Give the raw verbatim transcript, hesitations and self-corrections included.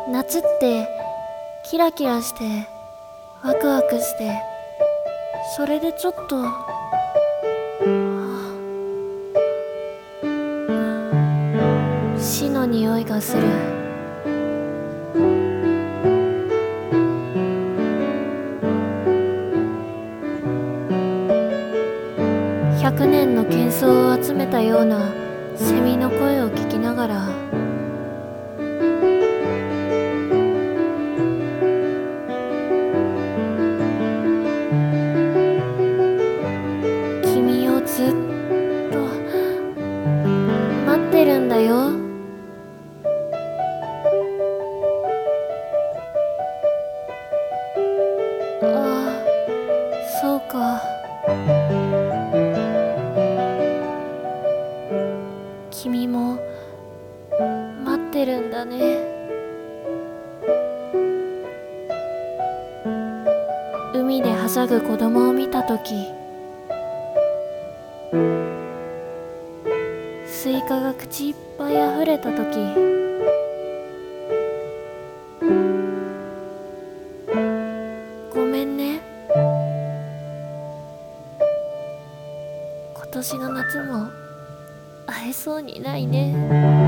夏ってキラキラしてワクワクして、それでちょっと死の匂いがする。百年の喧騒を集めたようなセミの声を聞きながら、君をずっと待ってるんだよ。ああ、そうか。君も待ってるんだね。海ではしゃぐ子供を見たとき、スイカが口いっぱいあふれたとき、ごめんね。今年の夏も会えそうにないね。